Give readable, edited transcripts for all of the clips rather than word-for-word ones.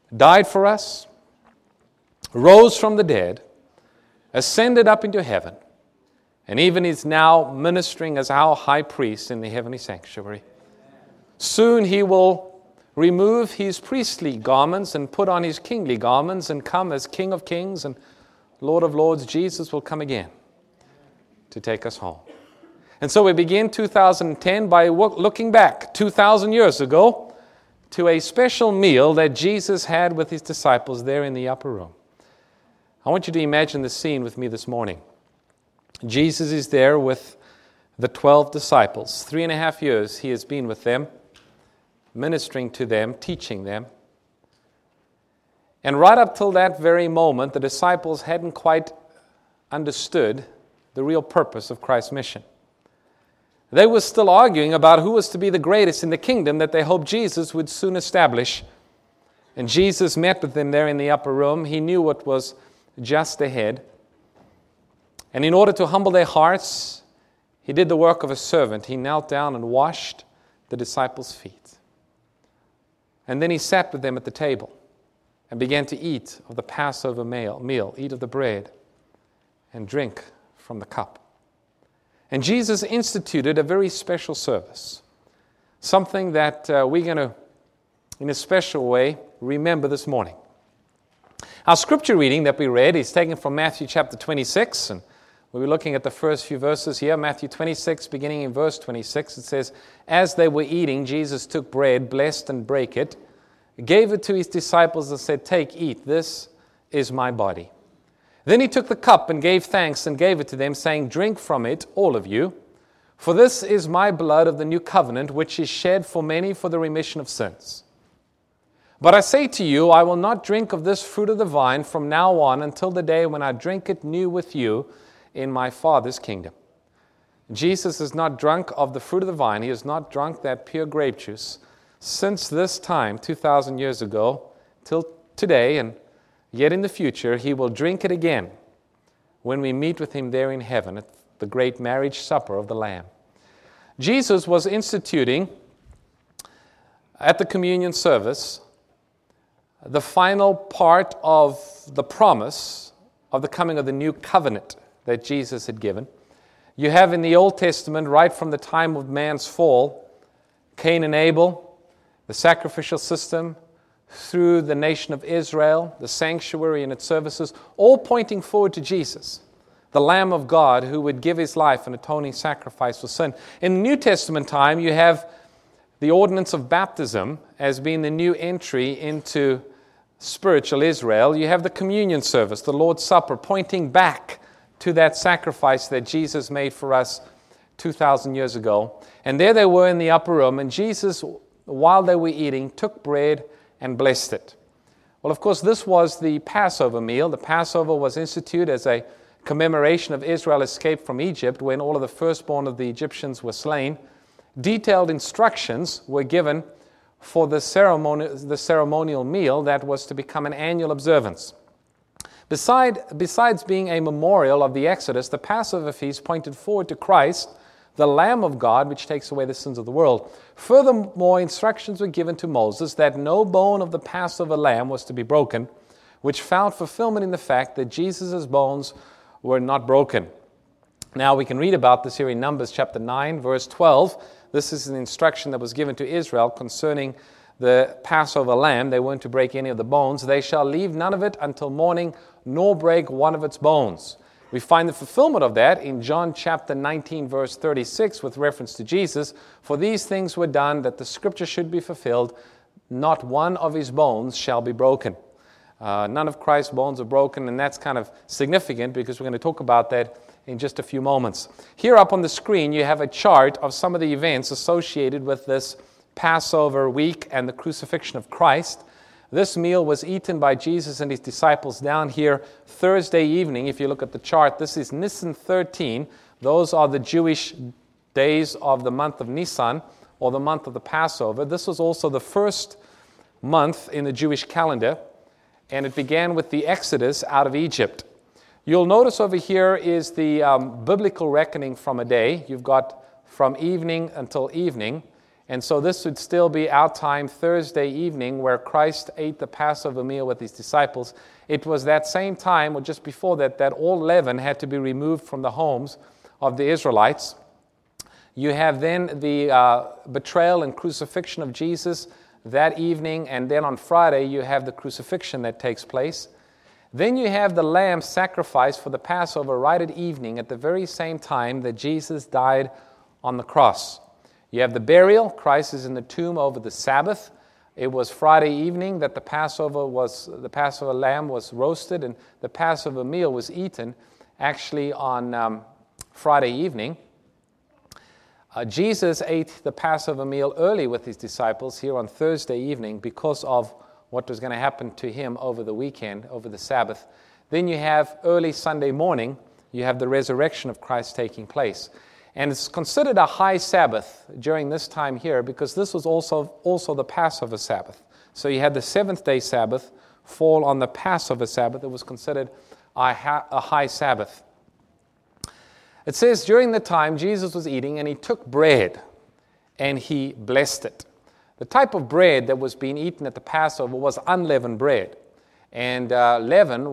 died for us, rose from the dead, ascended up into heaven, and even is now ministering as our high priest in the heavenly sanctuary. Soon he will remove his priestly garments and put on his kingly garments and come as King of kings and Lord of lords. Jesus will come again to take us home. And so we begin 2010 by looking back 2,000 years ago to a special meal that Jesus had with his disciples there in the upper room. I want you to imagine the scene with me this morning. Jesus is there with the 12 disciples. 3.5 years he has been with them, ministering to them, teaching them. And right up till that very moment, the disciples hadn't quite understood the real purpose of Christ's mission. They were still arguing about who was to be the greatest in the kingdom that they hoped Jesus would soon establish. And Jesus met with them there in the upper room. He knew what was just ahead. And in order to humble their hearts, he did the work of a servant. He knelt down and washed the disciples' feet. And then he sat with them at the table and began to eat of the Passover meal, eat of the bread, and drink from the cup. And Jesus instituted a very special service, something that we're going to, in a special way, remember this morning. Our scripture reading that we read is taken from Matthew chapter 26, and we'll be looking at the first few verses here. Matthew 26, beginning in verse 26, it says, "As they were eating, Jesus took bread, blessed and brake it, gave it to his disciples and said, 'Take, eat, this is my body.' Then he took the cup and gave thanks and gave it to them, saying, 'Drink from it, all of you, for this is my blood of the new covenant, which is shed for many for the remission of sins. But I say to you, I will not drink of this fruit of the vine from now on until the day when I drink it new with you in my Father's kingdom.'" Jesus has not drunk of the fruit of the vine. He has not drunk that pure grape juice since this time, 2,000 years ago, till today, and yet in the future, he will drink it again when we meet with him there in heaven at the great marriage supper of the Lamb. Jesus was instituting at the communion service the final part of the promise of the coming of the new covenant that Jesus had given. You have in the Old Testament, right from the time of man's fall, Cain and Abel, the sacrificial system, through the nation of Israel, the sanctuary and its services, all pointing forward to Jesus, the Lamb of God who would give his life an atoning sacrifice for sin. In the New Testament time, you have the ordinance of baptism as being the new entry into spiritual Israel. You have the communion service, the Lord's Supper, pointing back to that sacrifice that Jesus made for us 2,000 years ago. And there they were in the upper room, and Jesus, while they were eating, took bread and blessed it. Well, of course, this was the Passover meal. The Passover was instituted as a commemoration of Israel's escape from Egypt when all of the firstborn of the Egyptians were slain. Detailed instructions were given for the ceremonial meal that was to become an annual observance. Besides being a memorial of the Exodus, the Passover feast pointed forward to Christ, the Lamb of God, which takes away the sins of the world. Furthermore, instructions were given to Moses that no bone of the Passover lamb was to be broken, which found fulfillment in the fact that Jesus' bones were not broken. Now, we can read about this here in Numbers chapter 9, verse 12. This is an instruction that was given to Israel concerning the Passover lamb. They weren't to break any of the bones. "They shall leave none of it until morning, nor break one of its bones." We find the fulfillment of that in John chapter 19, verse 36, with reference to Jesus. "For these things were done that the scripture should be fulfilled, not one of his bones shall be broken." None of Christ's bones are broken, and that's kind of significant because we're going to talk about that in just a few moments. Here up on the screen, you have a chart of some of the events associated with this Passover week and the crucifixion of Christ. This meal was eaten by Jesus and his disciples down here Thursday evening. If you look at the chart, this is Nisan 13. Those are the Jewish days of the month of Nisan, or the month of the Passover. This was also the first month in the Jewish calendar, and it began with the Exodus out of Egypt. You'll notice over here is the biblical reckoning from a day. You've got from evening until evening, And so this would still be our time, Thursday evening, where Christ ate the Passover meal with his disciples. It was that same time, or just before that, that all leaven had to be removed from the homes of the Israelites. You have then the betrayal and crucifixion of Jesus that evening, and then on Friday you have the crucifixion that takes place. Then you have the lamb sacrificed for the Passover right at evening, at the very same time that Jesus died on the cross. You have the burial. Christ is in the tomb over the Sabbath. It was Friday evening that the Passover lamb was roasted, and the Passover meal was eaten actually on Friday evening. Jesus ate the Passover meal early with his disciples here on Thursday evening because of what was going to happen to him over the weekend, over the Sabbath. Then you have early Sunday morning, you have the resurrection of Christ taking place. And it's considered a high Sabbath during this time here because this was also the Passover Sabbath. So you had the seventh-day Sabbath fall on the Passover Sabbath. It was considered a high Sabbath. It says, during the time Jesus was eating, and he took bread, and he blessed it. The type of bread that was being eaten at the Passover was unleavened bread. And leaven,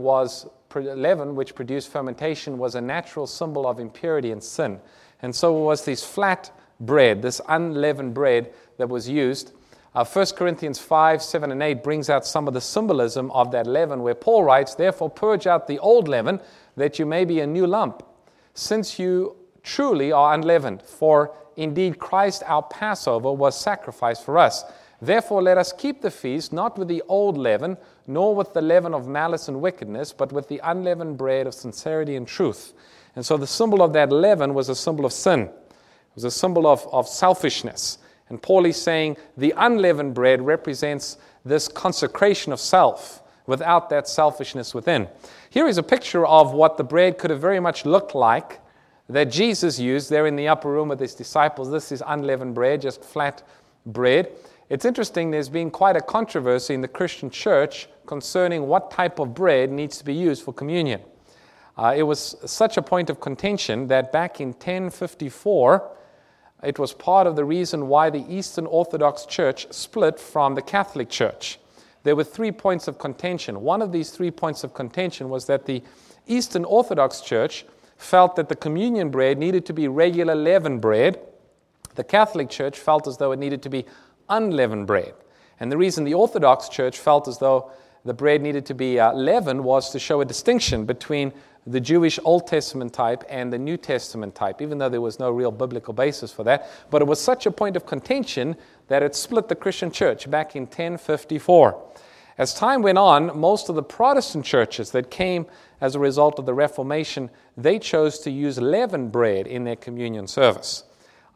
which produced fermentation, was a natural symbol of impurity and sin. And so it was this flat bread, this unleavened bread that was used. 1 Corinthians 5, 7, and 8 brings out some of the symbolism of that leaven, where Paul writes, "Therefore purge out the old leaven, that you may be a new lump, since you truly are unleavened. For indeed Christ our Passover was sacrificed for us. Therefore let us keep the feast, not with the old leaven, nor with the leaven of malice and wickedness, but with the unleavened bread of sincerity and truth." And so the symbol of that leaven was a symbol of sin. It was a symbol of selfishness. And Paul is saying the unleavened bread represents this consecration of self without that selfishness within. Here is a picture of what the bread could have very much looked like that Jesus used there in the upper room with his disciples. This is unleavened bread, just flat bread. It's interesting, there's been quite a controversy in the Christian church concerning what type of bread needs to be used for communion. It was such a point of contention that back in 1054, it was part of the reason why the Eastern Orthodox Church split from the Catholic Church. There were 3 points of contention. One of these 3 points of contention was that the Eastern Orthodox Church felt that the communion bread needed to be regular leavened bread. The Catholic Church felt as though it needed to be unleavened bread. And the reason the Orthodox Church felt as though the bread needed to be leavened was to show a distinction between the Jewish Old Testament type and the New Testament type, even though there was no real biblical basis for that. But it was such a point of contention that it split the Christian church back in 1054. As time went on, most of the Protestant churches that came as a result of the Reformation, they chose to use leavened bread in their communion service.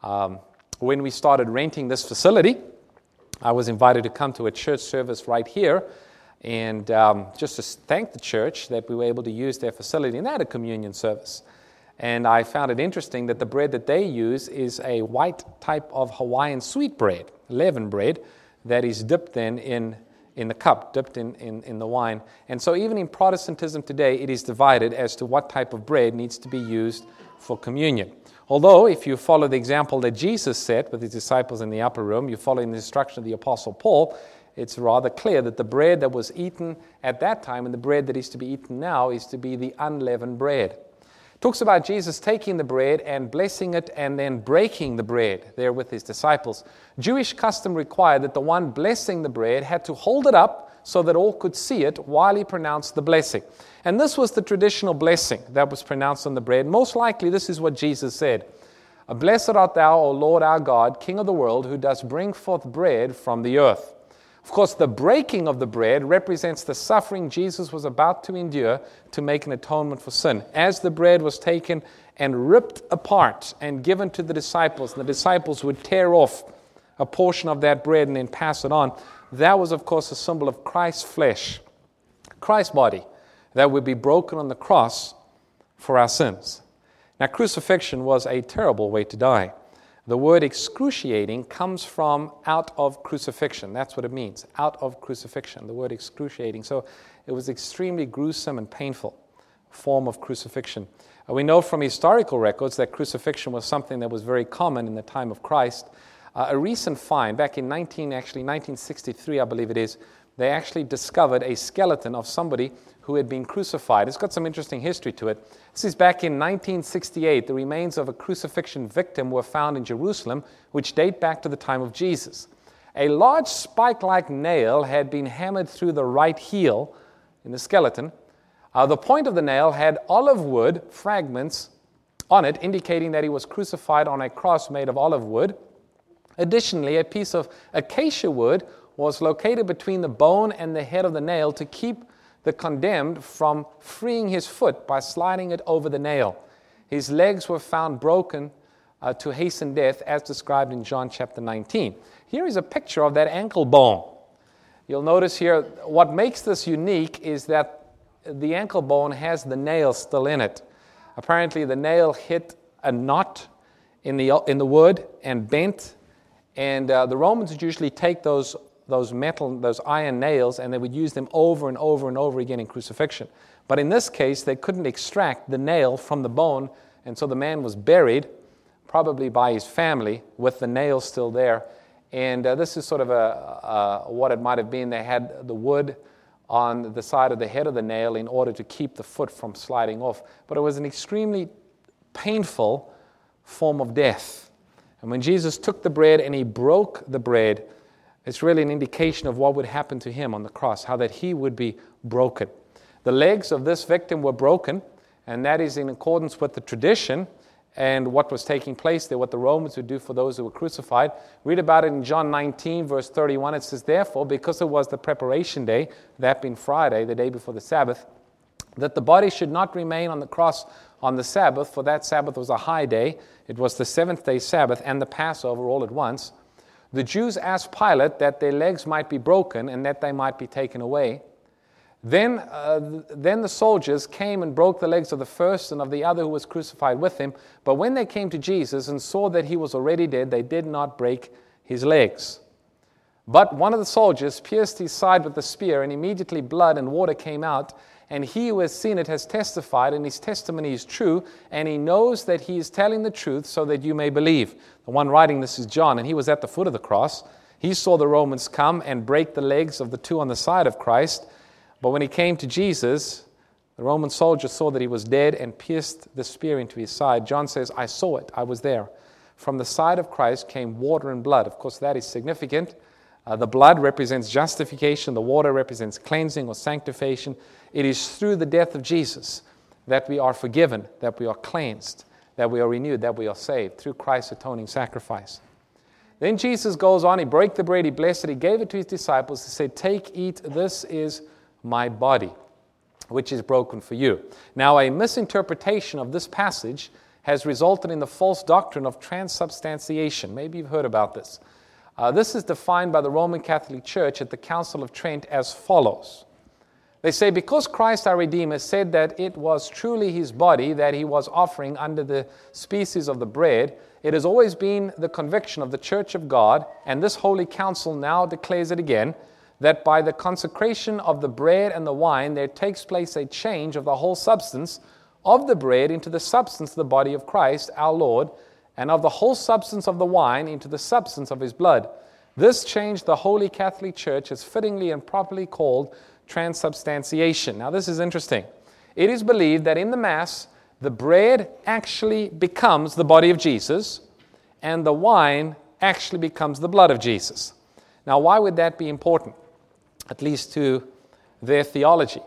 When we started renting this facility, I was invited to come to a church service right here, and just to thank the church that we were able to use their facility, and they had a communion service. And I found it interesting that the bread that they use is a white type of Hawaiian sweet bread, leavened bread, that is dipped then in the cup, dipped in the wine. And so even in Protestantism today, it is divided as to what type of bread needs to be used for communion. Although, if you follow the example that Jesus set with his disciples in the upper room, you follow the instruction of the Apostle Paul, it's rather clear that the bread that was eaten at that time and the bread that is to be eaten now is to be the unleavened bread. It talks about Jesus taking the bread and blessing it and then breaking the bread there with his disciples. Jewish custom required that the one blessing the bread had to hold it up so that all could see it while he pronounced the blessing. And this was the traditional blessing that was pronounced on the bread. Most likely this is what Jesus said. "Blessed art thou, O Lord our God, King of the world, who dost bring forth bread from the earth." Of course, the breaking of the bread represents the suffering Jesus was about to endure to make an atonement for sin. As the bread was taken and ripped apart and given to the disciples, and the disciples would tear off a portion of that bread and then pass it on, that was, of course, a symbol of Christ's flesh, Christ's body, that would be broken on the cross for our sins. Now, crucifixion was a terrible way to die. The word excruciating comes from out of crucifixion. That's what it means, out of crucifixion, the word excruciating. So it was extremely gruesome and painful form of crucifixion. We know from historical records that crucifixion was something that was very common in the time of Christ. A recent find, back in 1963, I believe it is, they actually discovered a skeleton of somebody who had been crucified. It's got some interesting history to it. This is back in 1968. The remains of a crucifixion victim were found in Jerusalem, which date back to the time of Jesus. A large spike-like nail had been hammered through the right heel in the skeleton. The point of the nail had olive wood fragments on it, indicating that he was crucified on a cross made of olive wood. Additionally, a piece of acacia wood was located between the bone and the head of the nail to keep the condemned from freeing his foot by sliding it over the nail. His legs were found broken to hasten death, as described in John chapter 19. Here is a picture of that ankle bone. You'll notice here, what makes this unique is that the ankle bone has the nail still in it. Apparently, the nail hit a knot in the wood and bent. And the Romans would usually take those iron nails, and they would use them over and over and over again in crucifixion. But in this case, they couldn't extract the nail from the bone, and so the man was buried, probably by his family, with the nail still there. And this is sort of what it might have been. They had the wood on the side of the head of the nail in order to keep the foot from sliding off. But it was an extremely painful form of death. And when Jesus took the bread and he broke the bread, it's really an indication of what would happen to him on the cross, how that he would be broken. The legs of this victim were broken, and that is in accordance with the tradition and what was taking place there, what the Romans would do for those who were crucified. Read about it in John 19, verse 31. It says, "Therefore, because it was the preparation day, that being Friday, the day before the Sabbath, that the body should not remain on the cross on the Sabbath, for that Sabbath was a high day. It was the seventh-day Sabbath and the Passover all at once. The Jews asked Pilate that their legs might be broken and that they might be taken away. Then the soldiers came and broke the legs of the first and of the other who was crucified with him. But when they came to Jesus and saw that he was already dead, they did not break his legs. But one of the soldiers pierced his side with a spear, and immediately blood and water came out. And he who has seen it has testified, and his testimony is true, and he knows that he is telling the truth so that you may believe." The one writing this is John, and he was at the foot of the cross. He saw the Romans come and break the legs of the two on the side of Christ. But when he came to Jesus, the Roman soldier saw that he was dead and pierced the spear into his side. John says, "I saw it, I was there. From the side of Christ came water and blood." Of course, that is significant. The blood represents justification. The water represents cleansing or sanctification. It is through the death of Jesus that we are forgiven, that we are cleansed, that we are renewed, that we are saved through Christ's atoning sacrifice. Then Jesus goes on, he broke the bread, he blessed it, he gave it to his disciples, he said, "Take, eat, this is my body, which is broken for you." Now, a misinterpretation of this passage has resulted in the false doctrine of transubstantiation. Maybe you've heard about this. This is defined by the Roman Catholic Church at the Council of Trent as follows. They say, because Christ our Redeemer said that it was truly his body that he was offering under the species of the bread, it has always been the conviction of the Church of God, and this Holy Council now declares it again, that by the consecration of the bread and the wine, there takes place a change of the whole substance of the bread into the substance of the body of Christ, our Lord, and of the whole substance of the wine into the substance of his blood. This change the Holy Catholic Church has fittingly and properly called transubstantiation. Now, this is interesting. It is believed that in the Mass, the bread actually becomes the body of Jesus, and the wine actually becomes the blood of Jesus. Now, why would that be important? At least to their theology.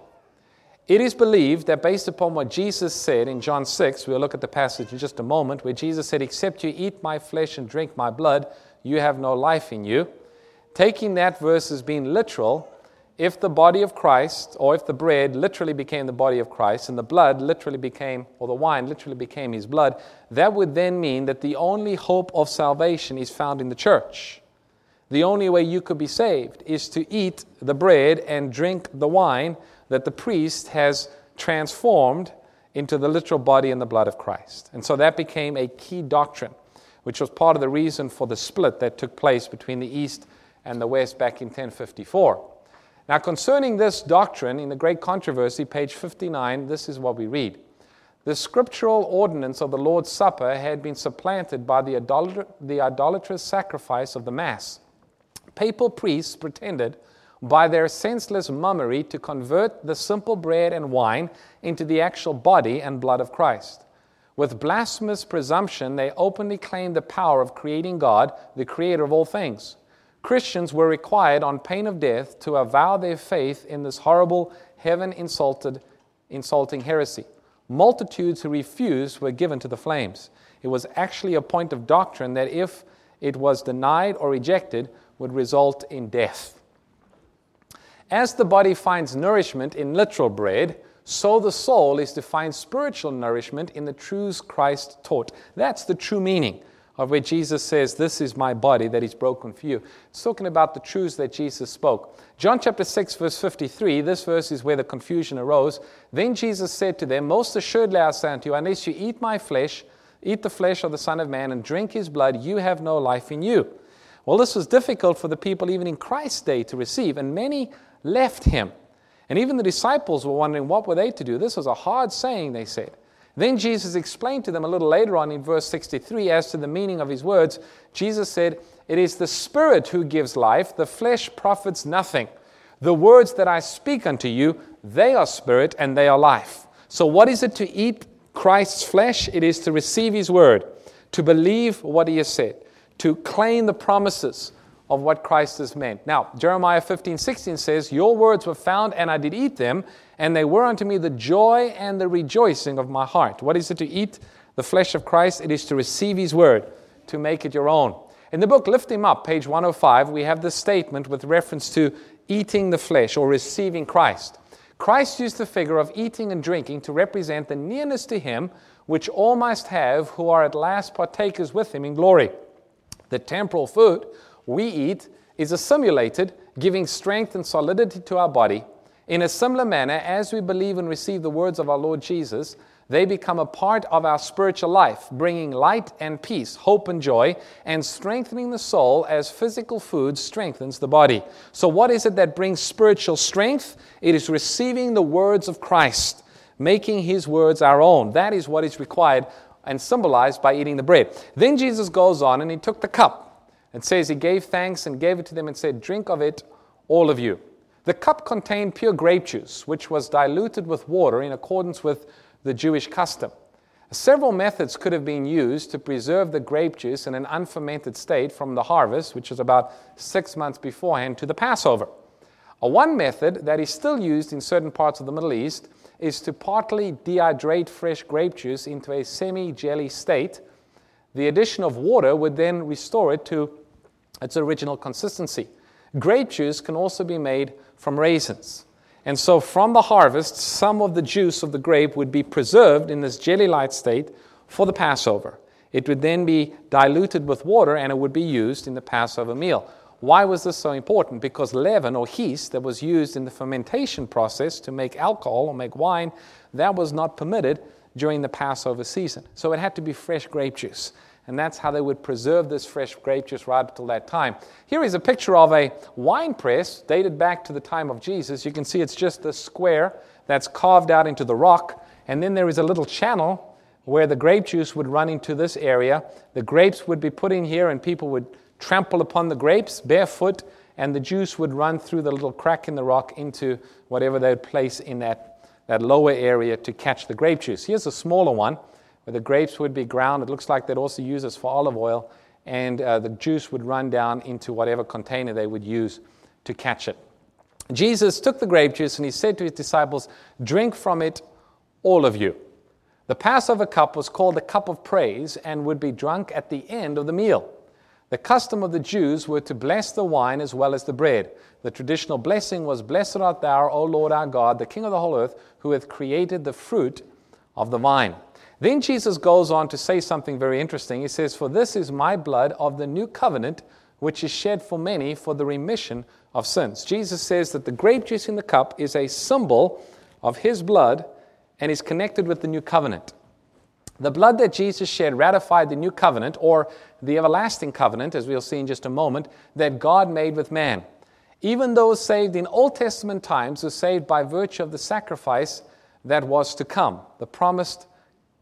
It is believed that based upon what Jesus said in John 6, we'll look at the passage in just a moment, where Jesus said, "Except you eat my flesh and drink my blood, you have no life in you." Taking that verse as being literal, if the body of Christ, or if the bread literally became the body of Christ, and the blood literally became, or the wine literally became his blood, that would then mean that the only hope of salvation is found in the church. The only way you could be saved is to eat the bread and drink the wine that the priest has transformed into the literal body and the blood of Christ. And so that became a key doctrine, which was part of the reason for the split that took place between the East and the West back in 1054. Now, concerning this doctrine, in the Great Controversy, page 59, this is what we read. The scriptural ordinance of the Lord's Supper had been supplanted by the idolatrous sacrifice of the Mass. Papal priests pretended by their senseless mummery to convert the simple bread and wine into the actual body and blood of Christ. With blasphemous presumption, they openly claimed the power of creating God, the creator of all things. Christians were required, on pain of death, to avow their faith in this horrible, heaven-insulting heresy. Multitudes who refused were given to the flames. It was actually a point of doctrine that if it was denied or rejected, would result in death. As the body finds nourishment in literal bread, so the soul is to find spiritual nourishment in the truths Christ taught. That's the true meaning of where Jesus says, "This is my body that is broken for you." It's talking about the truths that Jesus spoke. John chapter 6, verse 53, this verse is where the confusion arose. "Then Jesus said to them, Most assuredly I say unto you, unless you eat my flesh, eat the flesh of the Son of Man, and drink his blood, you have no life in you." Well, this was difficult for the people even in Christ's day to receive, and many left him. And even the disciples were wondering what were they to do. This was a hard saying, they said. Then Jesus explained to them a little later on in verse 63 as to the meaning of his words. Jesus said, "It is the Spirit who gives life, the flesh profits nothing. The words that I speak unto you, they are spirit and they are life." So what is it to eat Christ's flesh? It is to receive his word, to believe what he has said, to claim the promises of what Christ has meant. Now, Jeremiah 15:16 says, "Your words were found, and I did eat them, and they were unto me the joy and the rejoicing of my heart." What is it to eat the flesh of Christ? It is to receive his word, to make it your own. In the book Lift Him Up, page 105, we have this statement with reference to eating the flesh or receiving Christ. Christ used the figure of eating and drinking to represent the nearness to him which all must have who are at last partakers with him in glory. The temporal food we eat is assimilated, giving strength and solidity to our body. In a similar manner, as we believe and receive the words of our Lord Jesus, they become a part of our spiritual life, bringing light and peace, hope and joy, and strengthening the soul as physical food strengthens the body. So what is it that brings spiritual strength? It is receiving the words of Christ, making his words our own. That is what is required and symbolized by eating the bread. Then Jesus goes on and he took the cup. It says he gave thanks and gave it to them and said, "Drink of it, all of you." The cup contained pure grape juice, which was diluted with water in accordance with the Jewish custom. Several methods could have been used to preserve the grape juice in an unfermented state from the harvest, which was about 6 months beforehand, to the Passover. One method that is still used in certain parts of the Middle East is to partly dehydrate fresh grape juice into a semi-jelly state. The addition of water would then restore it to its original consistency. Grape juice can also be made from raisins. And so from the harvest, some of the juice of the grape would be preserved in this jelly-like state for the Passover. It would then be diluted with water and it would be used in the Passover meal. Why was this so important? Because leaven or yeast that was used in the fermentation process to make alcohol or make wine, that was not permitted during the Passover season. So it had to be fresh grape juice. And that's how they would preserve this fresh grape juice right up till that time. Here is a picture of a wine press dated back to the time of Jesus. You can see it's just a square that's carved out into the rock. And then there is a little channel where the grape juice would run into this area. The grapes would be put in here and people would trample upon the grapes barefoot, and the juice would run through the little crack in the rock into whatever they would place in that lower area to catch the grape juice. Here's a smaller one where the grapes would be ground. It looks like they'd also use this for olive oil, and the juice would run down into whatever container they would use to catch it. Jesus took the grape juice and he said to his disciples, "Drink from it, all of you." The Passover cup was called the cup of praise and would be drunk at the end of the meal. The custom of the Jews were to bless the wine as well as the bread. The traditional blessing was, "Blessed art thou, O Lord our God, the King of the whole earth, who hath created the fruit of the vine." Then Jesus goes on to say something very interesting. He says, "For this is my blood of the new covenant, which is shed for many for the remission of sins." Jesus says that the grape juice in the cup is a symbol of his blood and is connected with the new covenant. The blood that Jesus shed ratified the new covenant, or the everlasting covenant, as we'll see in just a moment, that God made with man. Even those saved in Old Testament times were saved by virtue of the sacrifice that was to come, the promised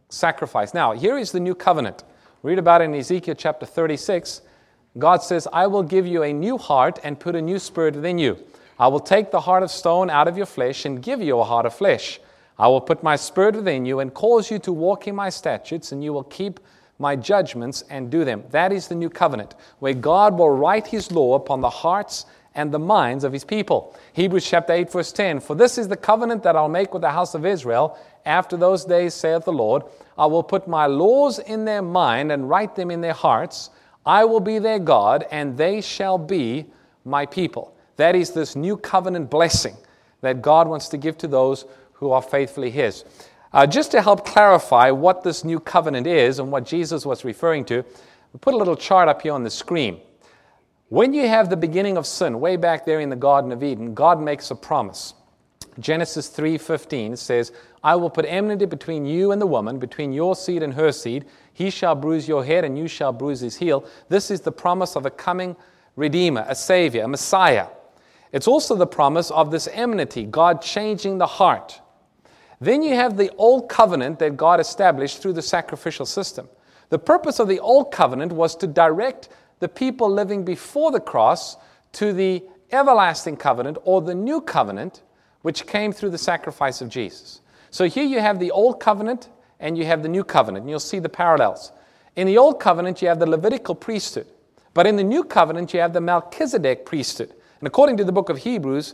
sacrifice. Now, here is the new covenant. Read about it in Ezekiel chapter 36. God says, I will give you a new heart and put a new spirit within you. I will take the heart of stone out of your flesh and give you a heart of flesh. I will put my spirit within you and cause you to walk in my statutes, and you will keep my judgments and do them. That is the new covenant, where God will write his law upon the hearts and the minds of his people. Hebrews chapter 8 verse 10, for this is the covenant that I'll make with the house of Israel after those days, saith the Lord. I will put my laws in their mind and write them in their hearts. I will be their God, and they shall be my people. That is this new covenant blessing that God wants to give to those who are faithfully his. Just to help clarify what this new covenant is and what Jesus was referring to, we put a little chart up here on the screen. When you have the beginning of sin, way back there in the Garden of Eden, God makes a promise. Genesis 3:15 says, I will put enmity between you and the woman, between your seed and her seed. He shall bruise your head, and you shall bruise his heel. This is the promise of a coming Redeemer, a Savior, a Messiah. It's also the promise of this enmity, God changing the heart. Then you have the old covenant that God established through the sacrificial system. The purpose of the old covenant was to direct the people living before the cross to the everlasting covenant, or the new covenant, which came through the sacrifice of Jesus. So here you have the old covenant and you have the new covenant, and you'll see the parallels. In the old covenant, you have the Levitical priesthood, but in the new covenant, you have the Melchizedek priesthood. And according to the book of Hebrews,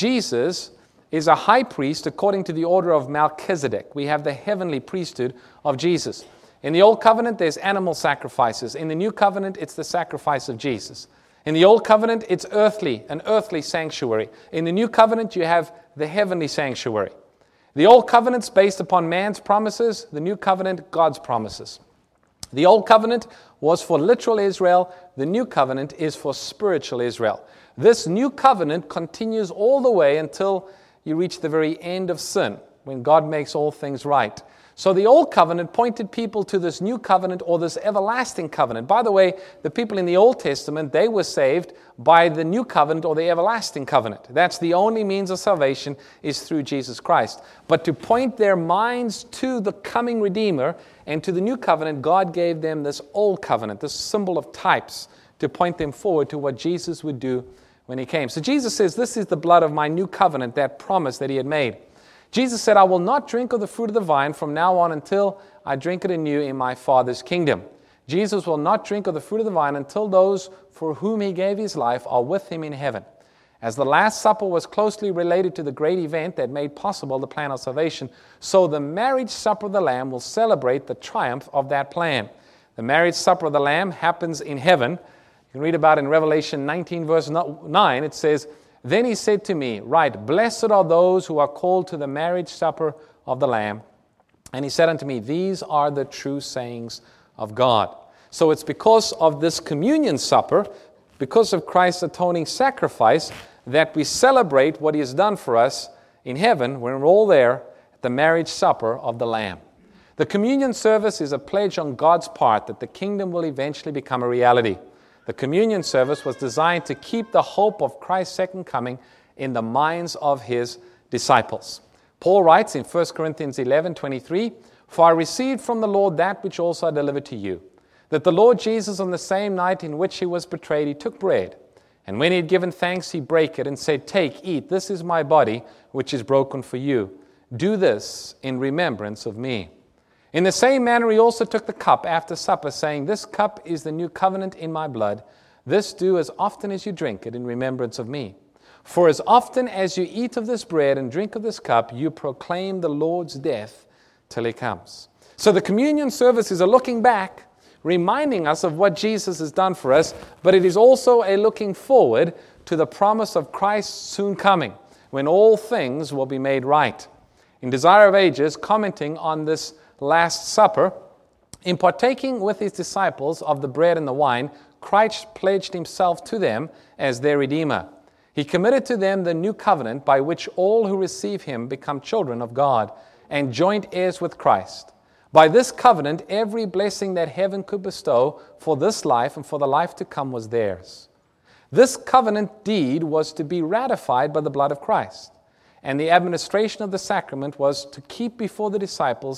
Jesus is a high priest according to the order of Melchizedek. We have the heavenly priesthood of Jesus. In the old covenant, there's animal sacrifices. In the new covenant, it's the sacrifice of Jesus. In the old covenant, it's an earthly sanctuary. In the new covenant, you have the heavenly sanctuary. The old covenant's based upon man's promises. The new covenant, God's promises. The old covenant was for literal Israel. The new covenant is for spiritual Israel. This new covenant continues all the way until you reach the very end of sin, when God makes all things right. So the old covenant pointed people to this new covenant, or this everlasting covenant. By the way, the people in the Old Testament, they were saved by the new covenant or the everlasting covenant. That's the only means of salvation, is through Jesus Christ. But to point their minds to the coming Redeemer and to the new covenant, God gave them this old covenant, this symbol of types, to point them forward to what Jesus would do when he came. So Jesus says, this is the blood of my new covenant, that promise that he had made. Jesus said, I will not drink of the fruit of the vine from now on until I drink it anew in my Father's kingdom. Jesus will not drink of the fruit of the vine until those for whom he gave his life are with him in heaven. As the Last Supper was closely related to the great event that made possible the plan of salvation, so the marriage supper of the Lamb will celebrate the triumph of that plan. The marriage supper of the Lamb happens in heaven. You can read about it in Revelation 19 verse 9. It says, then he said to me, write, blessed are those who are called to the marriage supper of the Lamb. And he said unto me, these are the true sayings of God. So it's because of this communion supper, because of Christ's atoning sacrifice, that we celebrate what he has done for us in heaven when we're all there at the marriage supper of the Lamb. The communion service is a pledge on God's part that the kingdom will eventually become a reality. The communion service was designed to keep the hope of Christ's second coming in the minds of his disciples. Paul writes in 1 Corinthians 11:23, for I received from the Lord that which also I delivered to you, that the Lord Jesus, on the same night in which he was betrayed, he took bread, and when he had given thanks, he brake it and said, take, eat, this is my body, which is broken for you. Do this in remembrance of me. In the same manner he also took the cup after supper, saying, this cup is the new covenant in my blood. This do as often as you drink it in remembrance of me. For as often as you eat of this bread and drink of this cup, you proclaim the Lord's death till he comes. So the communion service is a looking back, reminding us of what Jesus has done for us, but it is also a looking forward to the promise of Christ's soon coming, when all things will be made right. In Desire of Ages, commenting on this Last Supper, in partaking with his disciples of the bread and the wine, Christ pledged himself to them as their Redeemer. He committed to them the new covenant by which all who receive him become children of God and joint heirs with Christ. By this covenant, every blessing that heaven could bestow for this life and for the life to come was theirs. This covenant deed was to be ratified by the blood of Christ, and the administration of the sacrament was to keep before the disciples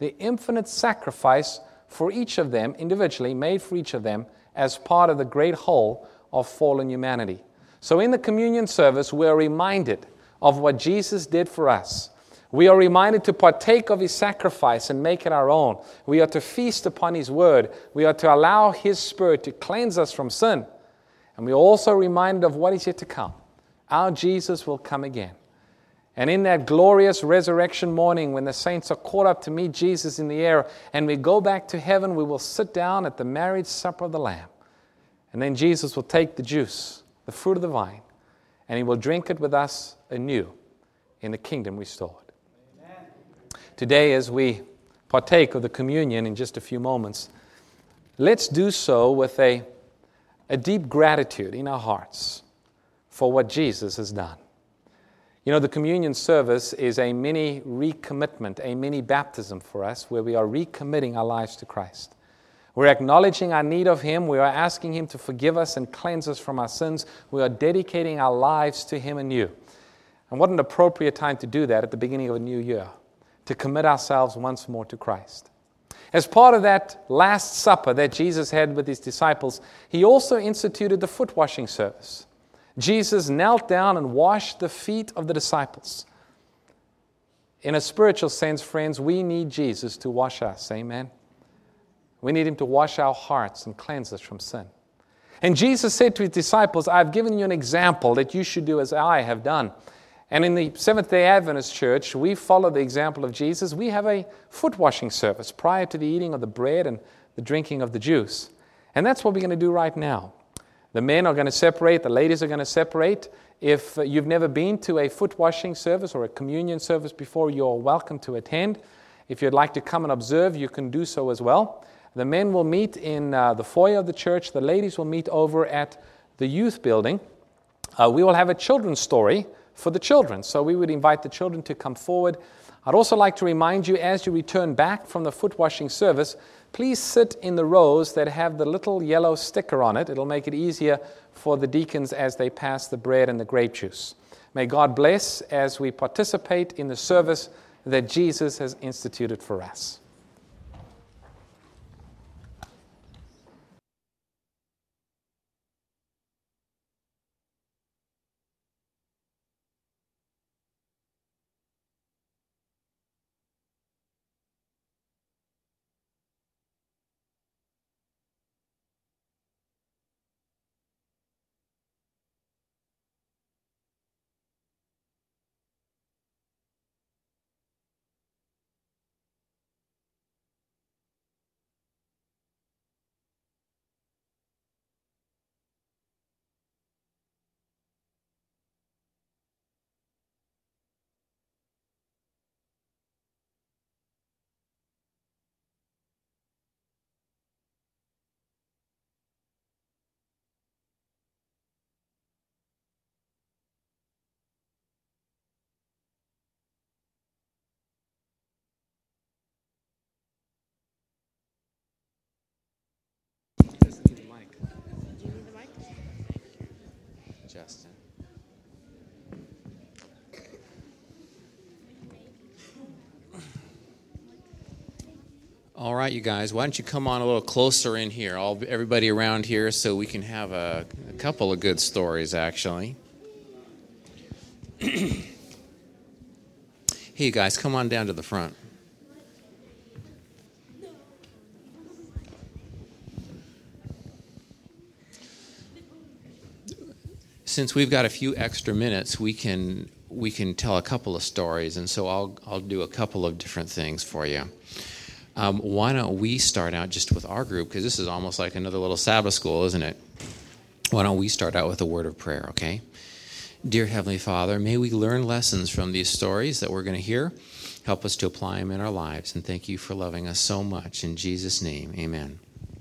the infinite sacrifice for each of them, individually, made for each of them as part of the great whole of fallen humanity. So in the communion service, we're reminded of what Jesus did for us. We are reminded to partake of His sacrifice and make it our own. We are to feast upon His Word. We are to allow His Spirit to cleanse us from sin. And we are also reminded of what is yet to come. Our Jesus will come again. And in that glorious resurrection morning, when the saints are caught up to meet Jesus in the air and we go back to heaven, we will sit down at the marriage supper of the Lamb. And then Jesus will take the juice, the fruit of the vine, and He will drink it with us anew in the kingdom restored. Amen. Today, as we partake of the communion in just a few moments, let's do so with a deep gratitude in our hearts for what Jesus has done. You know, the communion service is a mini recommitment, a mini baptism for us, where we are recommitting our lives to Christ. We're acknowledging our need of Him. We are asking Him to forgive us and cleanse us from our sins. We are dedicating our lives to Him anew. And what an appropriate time to do that at the beginning of a new year, to commit ourselves once more to Christ. As part of that Last Supper that Jesus had with His disciples, He also instituted the foot washing service. Jesus knelt down and washed the feet of the disciples. In a spiritual sense, friends, we need Jesus to wash us. Amen? We need Him to wash our hearts and cleanse us from sin. And Jesus said to His disciples, I've given you an example that you should do as I have done. And in the Seventh-day Adventist Church, we follow the example of Jesus. We have a foot washing service prior to the eating of the bread and the drinking of the juice. And that's what we're going to do right now. The men are going to separate, the ladies are going to separate. If you've never been to a foot washing service or a communion service before, you're welcome to attend. If you'd like to come and observe, you can do so as well. The men will meet in the foyer of the church. The ladies will meet over at the youth building. We will have a children's story for the children, so we would invite the children to come forward. I'd also like to remind you, as you return back from the foot washing service, please sit in the rows that have the little yellow sticker on it. It'll make it easier for the deacons as they pass the bread and the grape juice. May God bless as we participate in the service that Jesus has instituted for us. Justin. All right, you guys, why don't you come on a little closer in here, everybody around here, so we can have a couple of good stories, actually. Hey, you guys, come on down to the front. Since we've got a few extra minutes, we can tell a couple of stories, and so I'll do a couple of different things for you. Why don't we start out just with our group, because this is almost like another little Sabbath school, isn't it? Why don't we start out with a word of prayer, okay? Dear Heavenly Father, may we learn lessons from these stories that we're going to hear. Help us to apply them in our lives, and thank you for loving us so much. In Jesus' name, amen.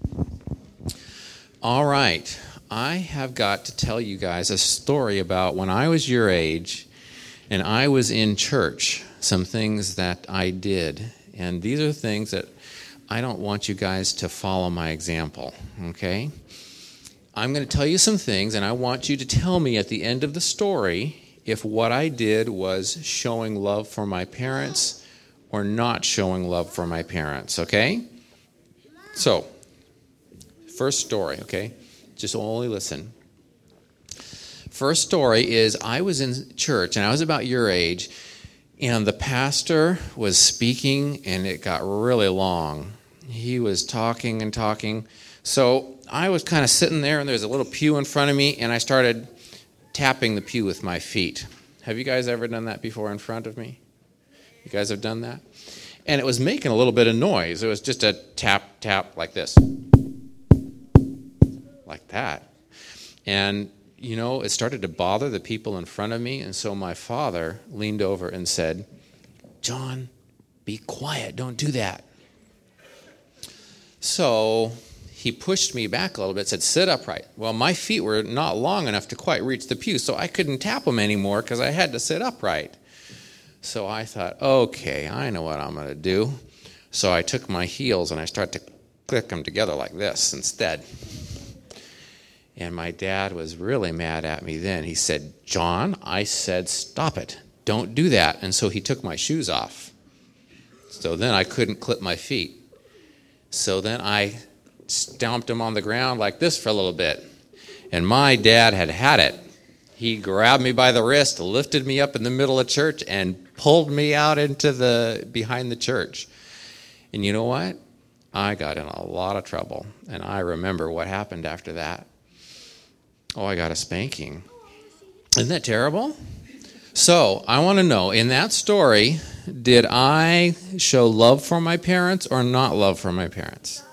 All right. I have got to tell you guys a story about when I was your age and I was in church, some things that I did. And these are things that I don't want you guys to follow my example, okay? I'm going to tell you some things, and I want you to tell me at the end of the story if what I did was showing love for my parents or not showing love for my parents, okay? So, first story, okay? Just only listen. First story is I was in church, and I was about your age, and the pastor was speaking, and it got really long. He was talking and talking. So I was kind of sitting there, and there's a little pew in front of me, and I started tapping the pew with my feet. Have you guys ever done that before in front of me? You guys have done that? And it was making a little bit of noise. It was just a tap, tap like this. Like that. And, you know, it started to bother the people in front of me, and so my father leaned over and said, "John, be quiet. Don't do that." So he pushed me back a little bit, said, "Sit upright." Well, my feet were not long enough to quite reach the pew, so I couldn't tap them anymore because I had to sit upright. So I thought, okay, I know what I'm going to do. So I took my heels and I started to click them together like this instead. And my dad was really mad at me then. He said, "John," I said, "stop it. Don't do that." And so he took my shoes off. So then I couldn't clip my feet. So then I stomped him on the ground like this for a little bit. And my dad had it. He grabbed me by the wrist, lifted me up in the middle of church, and pulled me out into behind the church. And you know what? I got in a lot of trouble. And I remember what happened after that. Oh, I got a spanking. Isn't that terrible? So I want to know, in that story, did I show love for my parents or not love for my parents?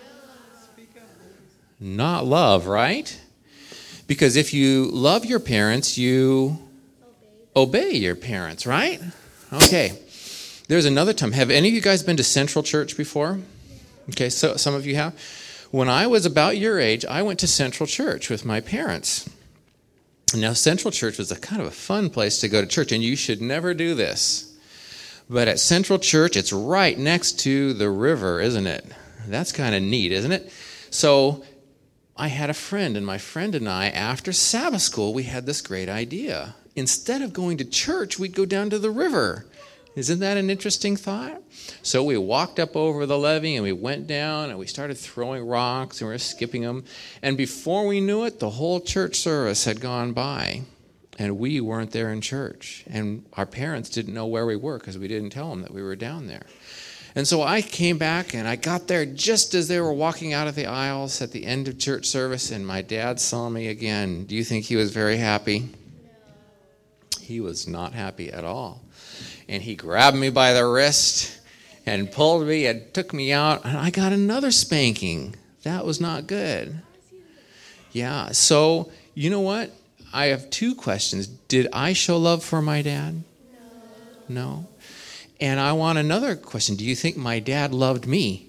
Not love, right? Because if you love your parents, you obey your parents, right? Okay. There's another time. Have any of you guys been to Central Church before? Okay, so some of you have. When I was about your age, I went to Central Church with my parents. Now, Central Church was a kind of a fun place to go to church, and you should never do this. But at Central Church, it's right next to the river, isn't it? That's kind of neat, isn't it? So I had a friend, and my friend and I, after Sabbath school, we had this great idea. Instead of going to church, we'd go down to the river. Isn't that an interesting thought? So we walked up over the levee, and we went down, and we started throwing rocks, and we were skipping them. And before we knew it, the whole church service had gone by, and we weren't there in church. And our parents didn't know where we were because we didn't tell them that we were down there. And so I came back, and I got there just as they were walking out of the aisles at the end of church service, and my dad saw me again. Do you think he was very happy? No. He was not happy at all. And he grabbed me by the wrist and pulled me and took me out, and I got another spanking. That was not good. Yeah, so you know what? I have two questions. Did I show love for my dad? No. And I want another question. Do you think my dad loved me?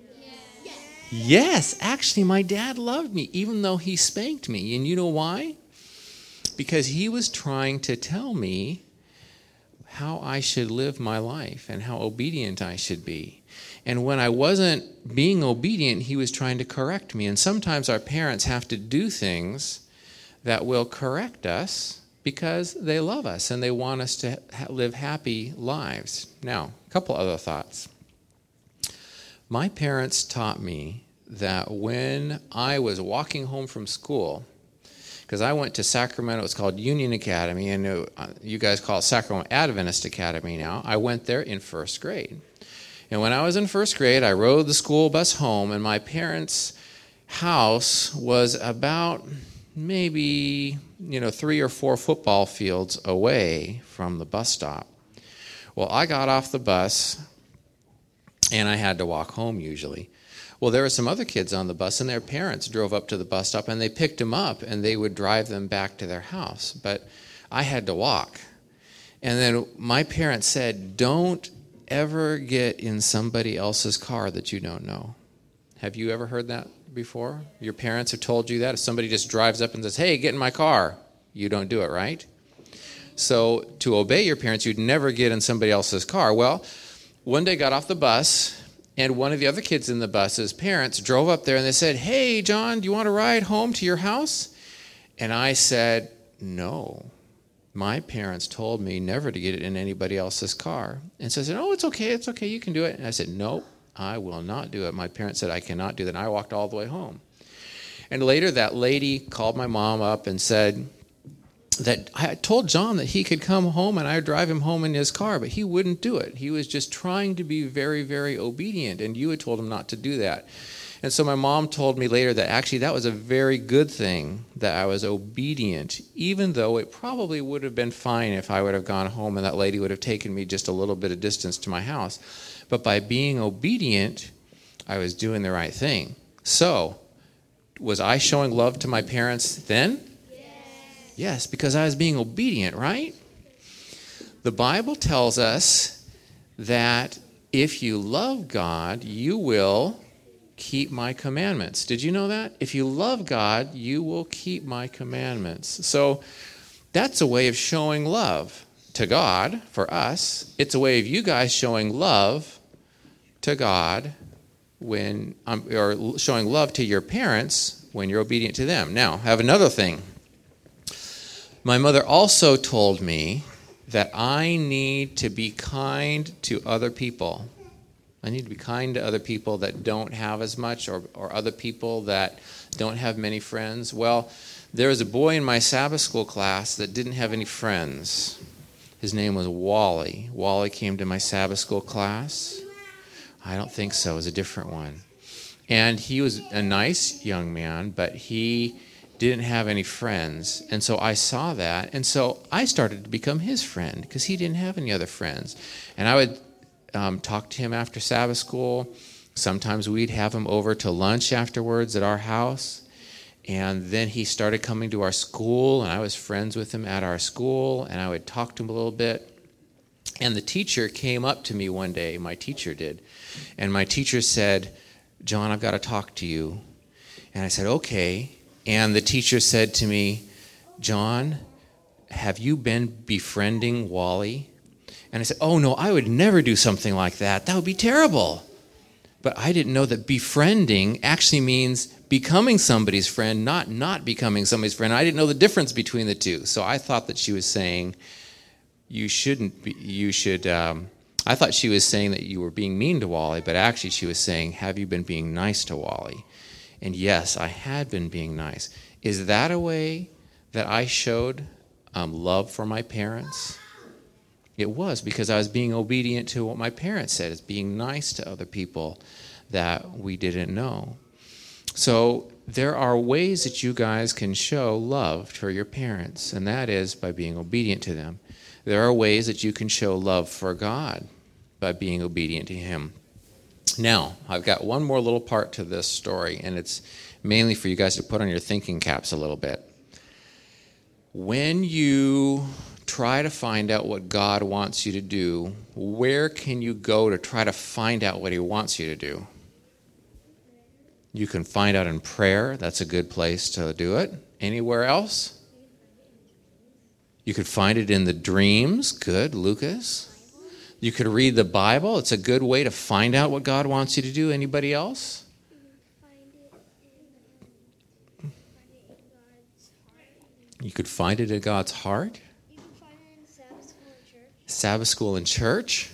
Yes, actually, my dad loved me, even though he spanked me. And you know why? Because he was trying to tell me how I should live my life and how obedient I should be. And when I wasn't being obedient, he was trying to correct me. And sometimes our parents have to do things that will correct us because they love us and they want us to live happy lives. Now, a couple other thoughts. My parents taught me that when I was walking home from school, because I went to Sacramento, it's called Union Academy, and you guys call it Sacramento Adventist Academy now. I went there in first grade. And when I was in first grade, I rode the school bus home, and my parents' house was about maybe 3 or 4 football fields away from the bus stop. Well, I got off the bus, and I had to walk home usually. Well, there were some other kids on the bus, and their parents drove up to the bus stop, and they picked them up, and they would drive them back to their house. But I had to walk. And then my parents said, don't ever get in somebody else's car that you don't know. Have you ever heard that before? Your parents have told you that? If somebody just drives up and says, hey, get in my car, you don't do it, right? So to obey your parents, you'd never get in somebody else's car. Well, one day I got off the bus, and one of the other kids in the bus's parents drove up there, and they said, hey, John, do you want to ride home to your house? And I said, no. my parents told me never to get it in anybody else's car. And so I said, oh, it's okay, you can do it. And I said, no, I will not do it. My parents said I cannot do that. And I walked all the way home. And later that lady called my mom up and said that I told John that he could come home and I would drive him home in his car, but he wouldn't do it. He was just trying to be very, very obedient, and you had told him not to do that. And so my mom told me later that actually that was a very good thing that I was obedient, even though it probably would have been fine if I would have gone home and that lady would have taken me just a little bit of distance to my house. But by being obedient, I was doing the right thing. So, was I showing love to my parents then? Yes, because I was being obedient, right? The Bible tells us that if you love God, you will keep my commandments. Did you know that? If you love God, you will keep my commandments. So that's a way of showing love to God for us. It's a way of you guys showing love to God when, or showing love to your parents when you're obedient to them. Now, I have another thing. My mother also told me that I need to be kind to other people. I need to be kind to other people that don't have as much, or other people that don't have many friends. Well, there was a boy in my Sabbath school class that didn't have any friends. His name was Wally. Wally came to my Sabbath school class. I don't think so. It was a different one. And he was a nice young man, but he didn't have any friends. And so I saw that. And so I started to become his friend because he didn't have any other friends. And I would talk to him after Sabbath school. Sometimes we'd have him over to lunch afterwards at our house. And then he started coming to our school, and I was friends with him at our school, and I would talk to him a little bit. And the teacher came up to me one day, my teacher did, and my teacher said, John, I've got to talk to you. And I said, okay. And the teacher said to me, John, have you been befriending Wally? And I said, oh, no, I would never do something like that. That would be terrible. But I didn't know that befriending actually means becoming somebody's friend, not becoming somebody's friend. I didn't know the difference between the two. So I thought that she was saying I thought she was saying that you were being mean to Wally, but actually she was saying, have you been being nice to Wally? And yes, I had been being nice. Is that a way that I showed love for my parents? It was, because I was being obedient to what my parents said, is being nice to other people that we didn't know. So there are ways that you guys can show love for your parents, and that is by being obedient to them. There are ways that you can show love for God by being obedient to Him. Now, I've got one more little part to this story, and it's mainly for you guys to put on your thinking caps a little bit. When you try to find out what God wants you to do, where can you go to try to find out what He wants you to do? You can find out in prayer. That's a good place to do it. Anywhere else? You could find it in the dreams. Good, Lucas. You could read the Bible. It's a good way to find out what God wants you to do. Anybody else? You could find it in God's heart. You can find it in Sabbath school and church. Sabbath school and church.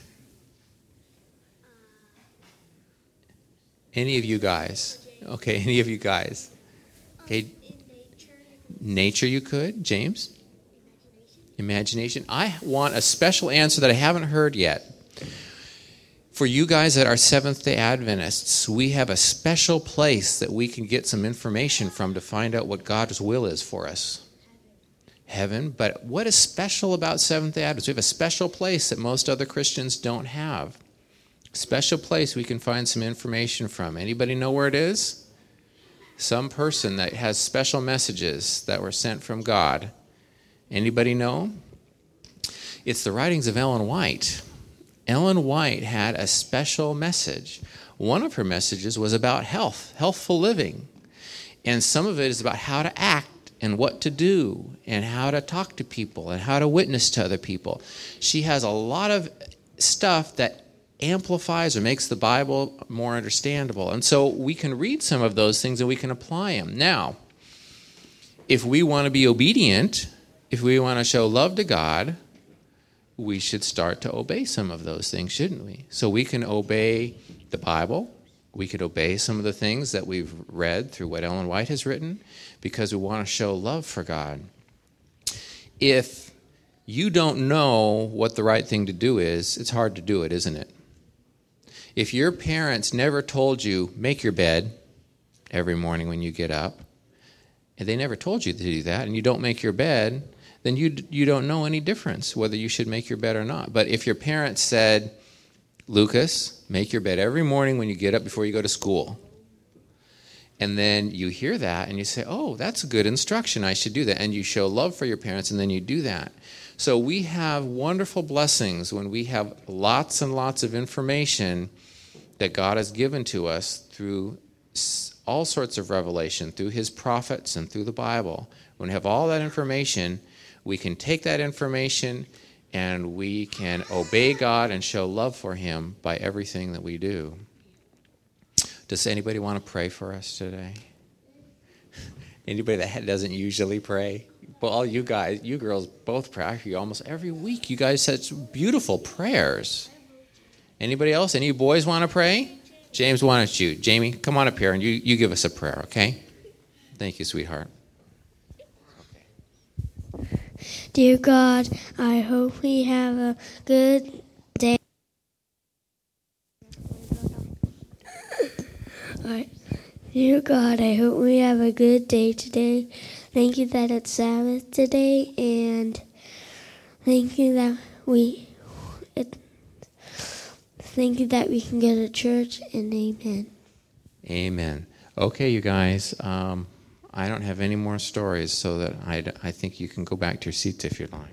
Any of you guys? Okay, any of you guys? Okay. In nature. Nature you could. James? Imagination. I want a special answer that I haven't heard yet. For you guys that are Seventh-day Adventists, we have a special place that we can get some information from to find out what God's will is for us. Heaven. But what is special about Seventh-day Adventists? We have a special place that most other Christians don't have. Special place we can find some information from. Anybody know where it is? Some person that has special messages that were sent from God. Anybody know? It's the writings of Ellen White. Ellen White had a special message. One of her messages was about health, healthful living. And some of it is about how to act and what to do and how to talk to people and how to witness to other people. She has a lot of stuff that amplifies or makes the Bible more understandable. And so we can read some of those things and we can apply them. Now, if we want to be obedient If we want to show love to God, we should start to obey some of those things, shouldn't we? So we can obey the Bible. We could obey some of the things that we've read through what Ellen White has written because we want to show love for God. If you don't know what the right thing to do is, it's hard to do it, isn't it? If your parents never told you, make your bed every morning when you get up, and they never told you to do that, and you don't make your bed, then you don't know any difference whether you should make your bed or not. But if your parents said, Lucas, make your bed every morning when you get up before you go to school, and then you hear that and you say, oh, that's a good instruction, I should do that, and you show love for your parents and then you do that. So we have wonderful blessings when we have lots and lots of information that God has given to us through all sorts of revelation, through his prophets and through the Bible. When we have all that information, we can take that information and we can obey God and show love for him by everything that we do. Does anybody want to pray for us today? Anybody that doesn't usually pray? Well, all you guys, you girls both pray actually almost every week. You guys said beautiful prayers. Anybody else? Any boys want to pray? James, why don't you? Jamie, come on up here and you give us a prayer, okay? Thank you, sweetheart. Dear God, I hope we have a good day. Dear God, I hope we have a good day today. Thank you that it's Sabbath today, and thank you that we can go to church, and amen. Amen. Okay, you guys, I don't have any more stories, so that I think you can go back to your seats if you'd like.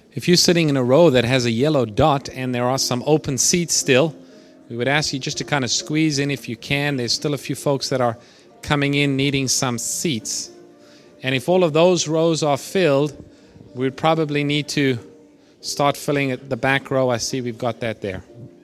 If you're sitting in a row that has a yellow dot and there are some open seats still, we would ask you just to kind of squeeze in if you can. There's still a few folks that are coming in needing some seats. And if all of those rows are filled, we'd probably need to start filling at the back row. I see we've got that there.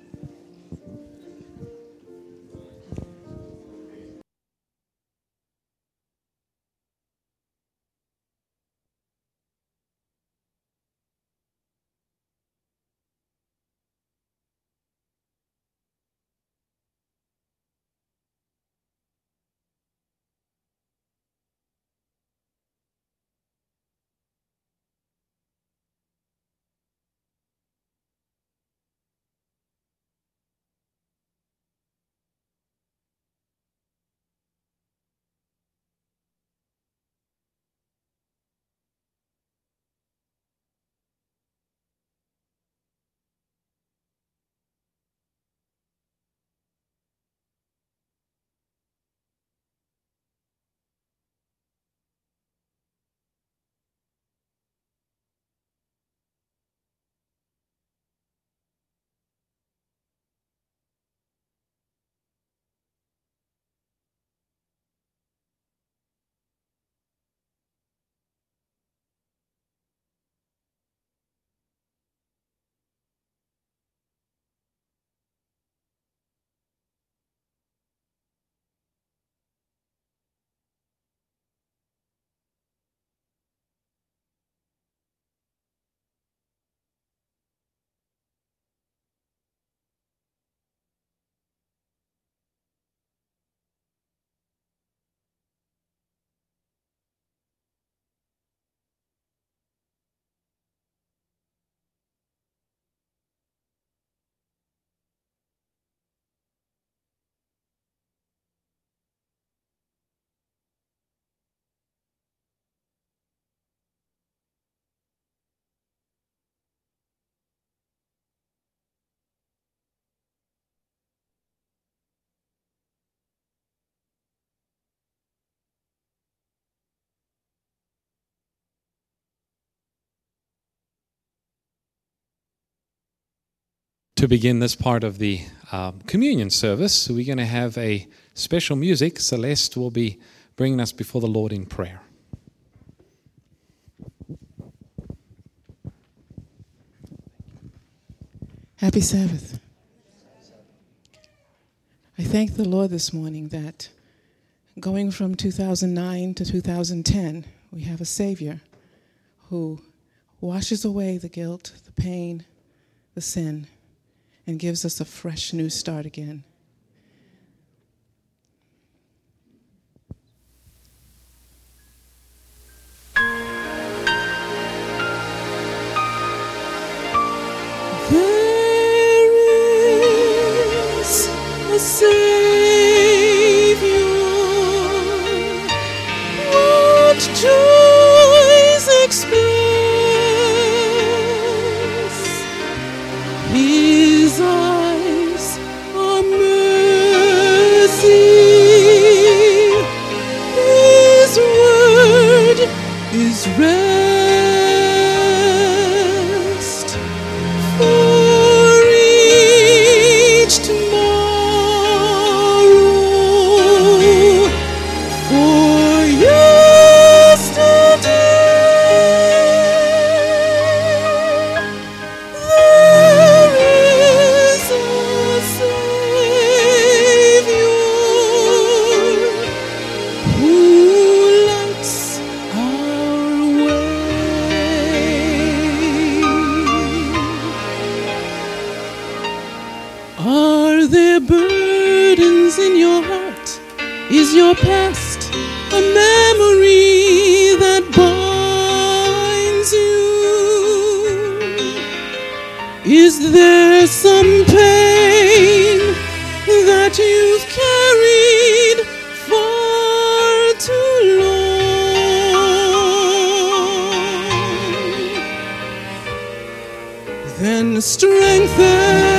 To begin this part of the communion service, we're going to have a special music. Celeste will be bringing us before the Lord in prayer. Happy Sabbath. I thank the Lord this morning that going from 2009 to 2010, we have a Savior who washes away the guilt, the pain, the sin, and gives us a fresh new start again. There is a Savior, what joys express, His eyes are mercy, His word is rest for each tomorrow, for yesterday. There is a Savior who lights our way. Are there burdens in your heart? Is your past a memory that binds you? Is there some pain that you've carried far too long? Then strengthen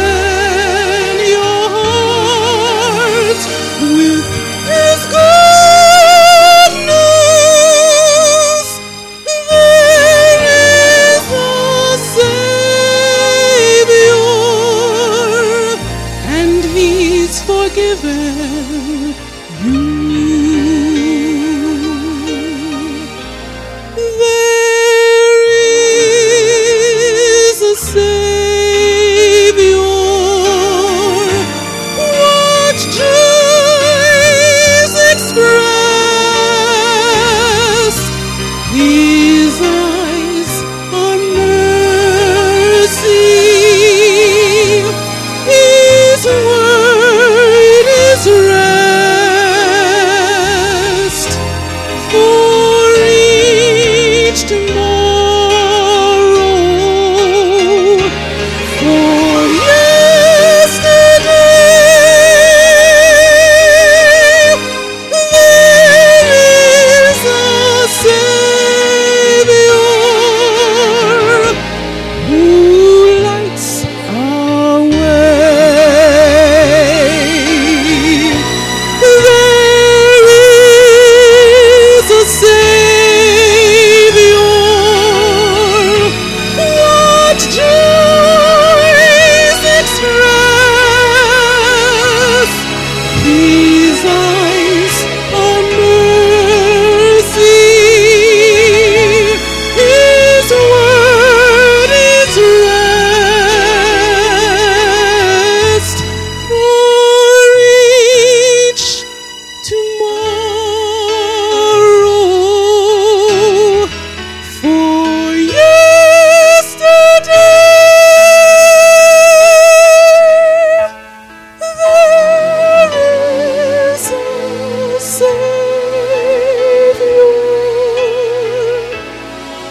your heart with His goodness. There is a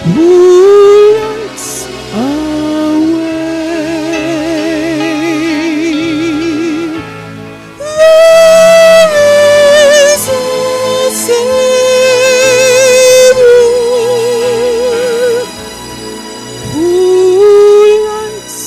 who lights our way. There is a Savior who lights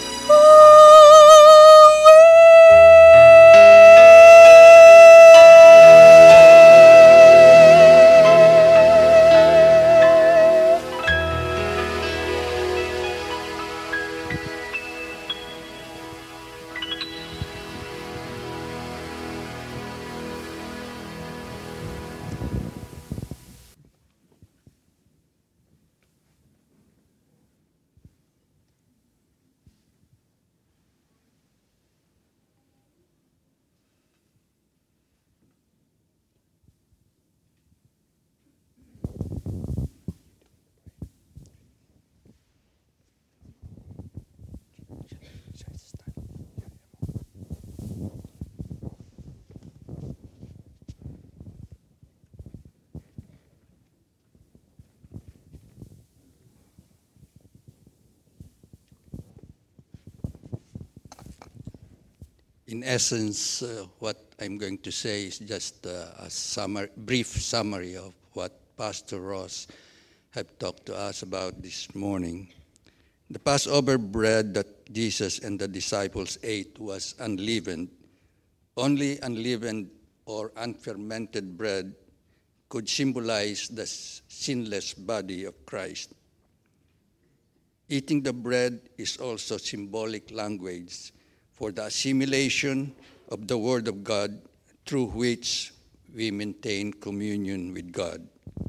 In essence, what I'm going to say is just a brief summary of what Pastor Ross have talked to us about this morning. The Passover bread that Jesus and the disciples ate was unleavened. Only unleavened or unfermented bread could symbolize the sinless body of Christ. Eating the bread is also symbolic language for the assimilation of the Word of God through which we maintain communion with God.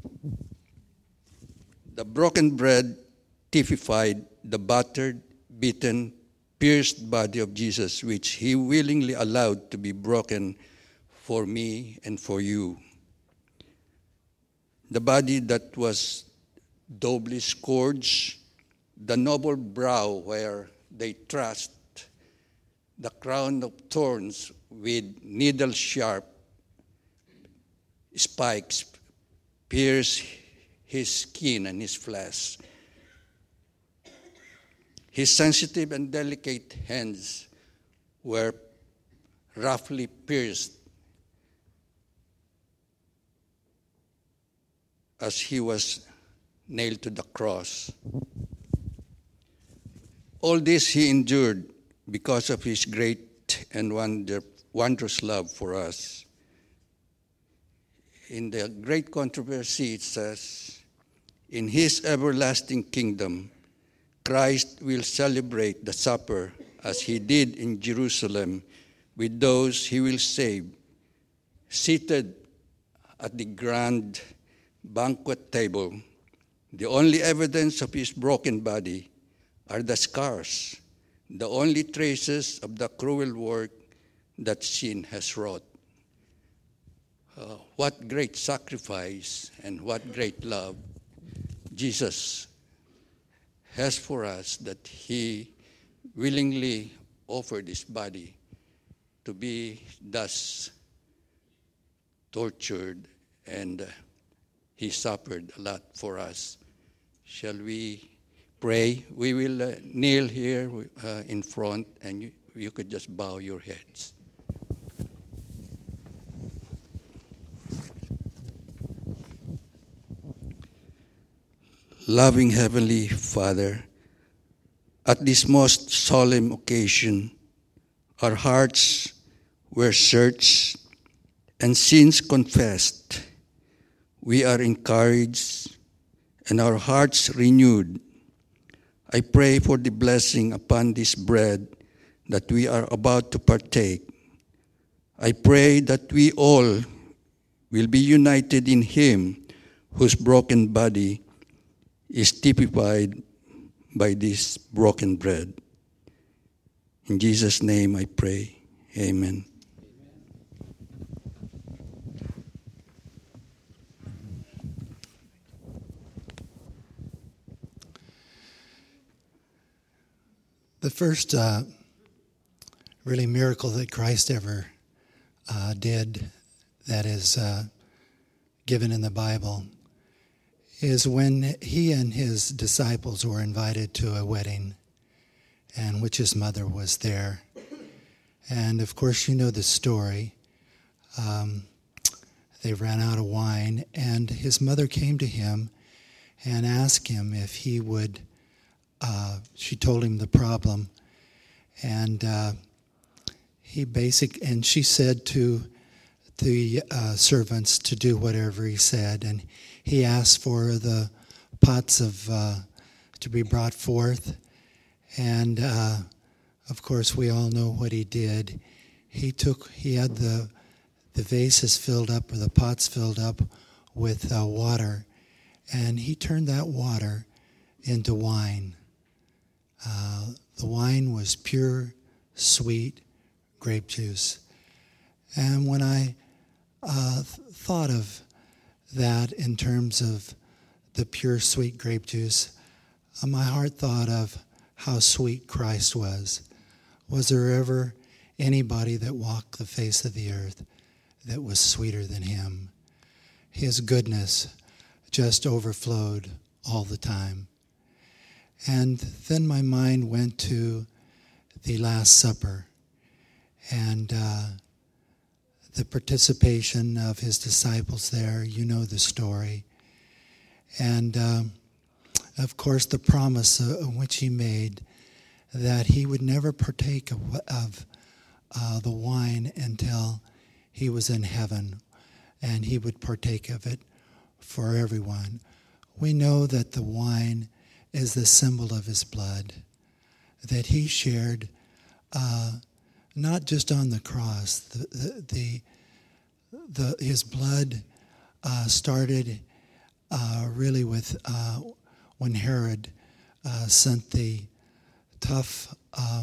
The broken bread typified the battered, beaten, pierced body of Jesus, which he willingly allowed to be broken for me and for you. The body that was doubly scourged, the noble brow where they thrust the crown of thorns with needle-sharp spikes pierce his skin and his flesh. His sensitive and delicate hands were roughly pierced as he was nailed to the cross. All this he endured because of his great and wondrous love for us. In the great controversy, it says, in his everlasting kingdom, Christ will celebrate the supper as he did in Jerusalem with those he will save, seated at the grand banquet table. The only evidence of his broken body are the scars, the only traces of the cruel work that sin has wrought. What great sacrifice and what great love Jesus has for us, that he willingly offered his body to be thus tortured, and he suffered a lot for us. Shall we pray? We will kneel here in front, and you could just bow your heads. Loving Heavenly Father, at this most solemn occasion, our hearts were searched and sins confessed. We are encouraged and our hearts renewed. I pray for the blessing upon this bread that we are about to partake. I pray that we all will be united in him whose broken body is typified by this broken bread. In Jesus' name I pray. Amen. The first really miracle that Christ ever did that is given in the Bible is when he and his disciples were invited to a wedding, and which his mother was there. And of course, you know the story. They ran out of wine, and his mother came to him and asked him if he would. She told him the problem, and she said to the servants to do whatever he said, and he asked for the pots to be brought forth, and of course we all know what he did. He had the vases filled up, or the pots filled up with water, and he turned that water into wine. The wine was pure, sweet grape juice. And when I thought of that in terms of the pure, sweet grape juice, my heart thought of how sweet Christ was. Was there ever anybody that walked the face of the earth that was sweeter than him? His goodness just overflowed all the time. And then my mind went to the Last Supper and the participation of his disciples there. You know the story. And of course the promise which he made that he would never partake of the wine until he was in heaven, and he would partake of it for everyone. We know that the wine is the symbol of his blood, that he shared not just on the cross. His blood started really with when Herod sent the tough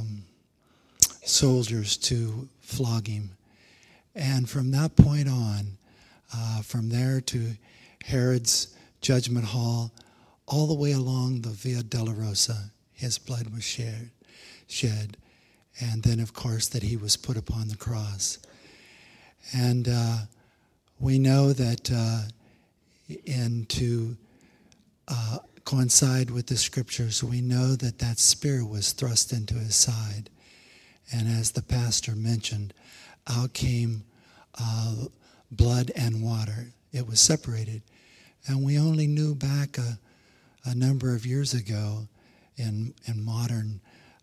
soldiers to flog him. And from that point on, from there to Herod's judgment hall, all the way along the Via Dolorosa, his blood was shed. And then, of course, that he was put upon the cross. And we know that, and to coincide with the scriptures, we know that that spear was thrust into his side. And as the pastor mentioned, out came blood and water. It was separated. And we only knew back a number of years ago in modern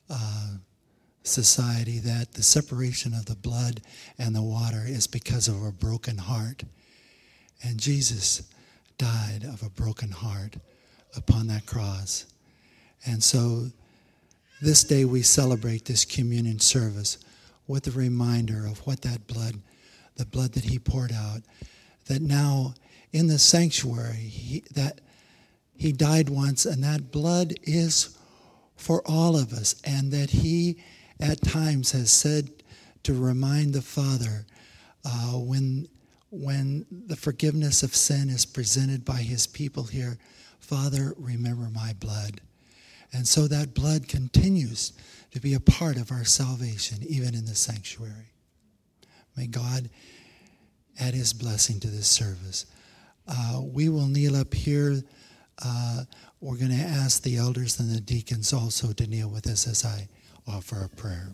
society that the separation of the blood and the water is because of a broken heart. And Jesus died of a broken heart upon that cross. And so this day we celebrate this communion service with a reminder of what that blood, the blood that he poured out, that now in the sanctuary, that he died once, and that blood is for all of us, and that he at times has said to remind the Father when the forgiveness of sin is presented by his people here, Father, remember my blood. And so that blood continues to be a part of our salvation, even in the sanctuary. May God add his blessing to this service. We will kneel up here. We're going to ask the elders and the deacons also to kneel with us as I offer a prayer.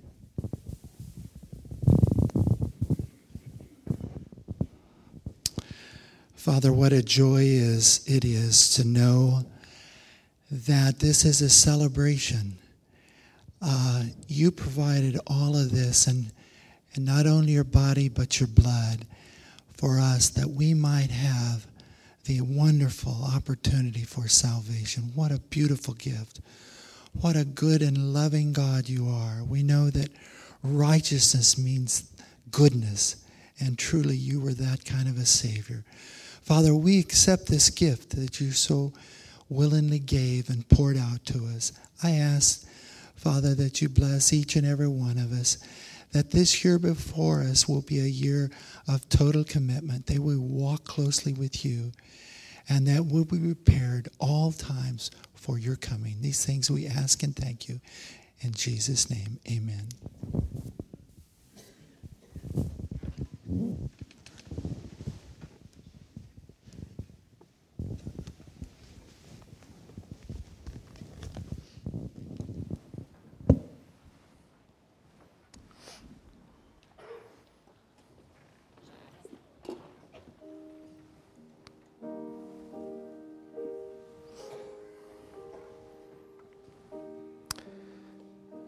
Father, what a joy it is to know that this is a celebration. You provided all of this, and not only your body but your blood for us, that we might have the wonderful opportunity for salvation. What a beautiful gift. What a good and loving God you are. We know that righteousness means goodness, and truly you were that kind of a Savior. Father, we accept this gift that you so willingly gave and poured out to us. I ask, Father, that you bless each and every one of us, that this year before us will be a year of total commitment, that we walk closely with you, and that we'll be prepared all times for your coming. These things we ask and thank you. In Jesus' name, amen.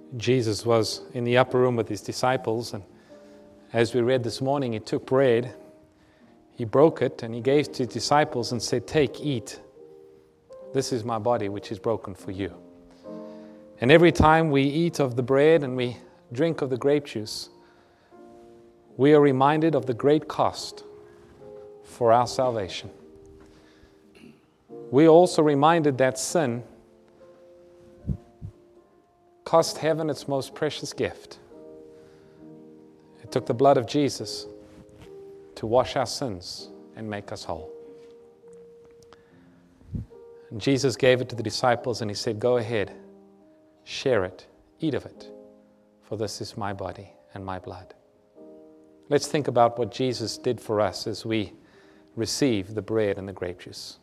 Jesus was in the upper room with his disciples, and as we read this morning, he took bread, he broke it, and he gave to his disciples and said, "Take, eat. This is my body, which is broken for you." And every time we eat of the bread and we drink of the grape juice, we are reminded of the great cost for our salvation. We are also reminded that sin cost heaven its most precious gift. It took the blood of Jesus to wash our sins and make us whole. And Jesus gave it to the disciples and he said, "Go ahead, share it, eat of it, for this is my body and my blood." Let's think about what Jesus did for us as we receive the bread and the grape juice.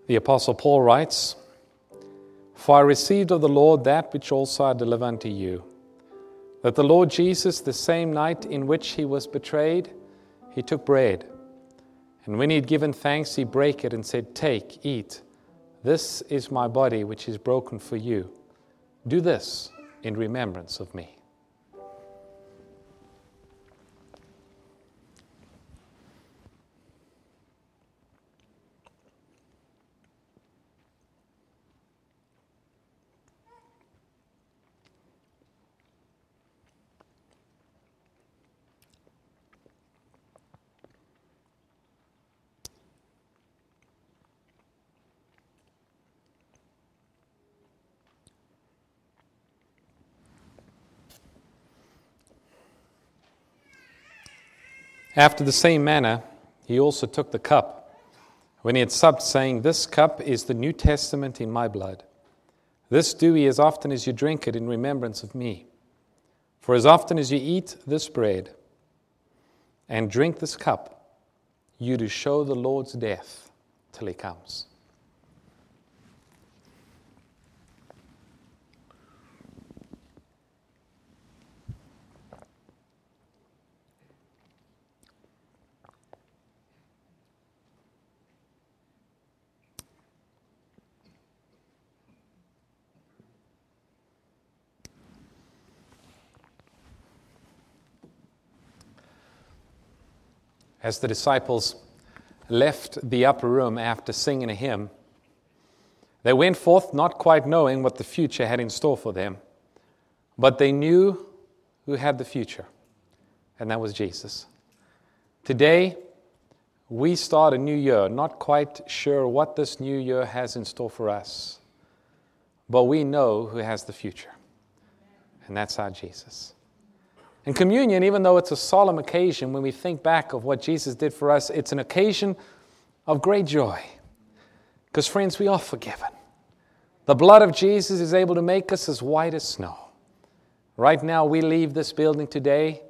The Apostle Paul writes, "For I received of the Lord that which also I deliver unto you, that the Lord Jesus, the same night in which he was betrayed, he took bread. And when he had given thanks, he brake it and said, Take, eat. This is my body, which is broken for you. Do this in remembrance of me." After the same manner, he also took the cup, when he had supped, saying, "This cup is the New Testament in my blood. This do ye as often as you drink it in remembrance of me. For as often as you eat this bread and drink this cup, you do show the Lord's death till he comes." As the disciples left the upper room after singing a hymn, they went forth not quite knowing what the future had in store for them, but they knew who had the future, and that was Jesus. Today, we start a new year, not quite sure what this new year has in store for us, but we know who has the future, and that's our Jesus. And communion, even though it's a solemn occasion, when we think back of what Jesus did for us, it's an occasion of great joy. Because, friends, we are forgiven. The blood of Jesus is able to make us as white as snow. Right now, we leave this building today,